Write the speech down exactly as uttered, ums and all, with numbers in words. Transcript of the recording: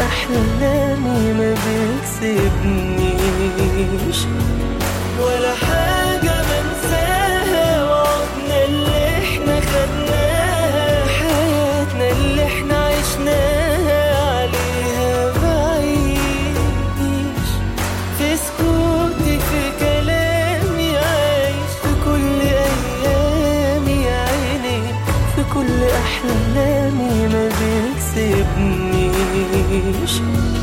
أحلامي ما بيكسبنيش، ولا حاجة بنساها وعدنا اللي احنا خدناها، حياتنا اللي احنا عشناها عليها بعيش. في سكوتي في كلامي عايش، في كل أيامي يا عيني، في كل أحلامي ما بيكسبنيش.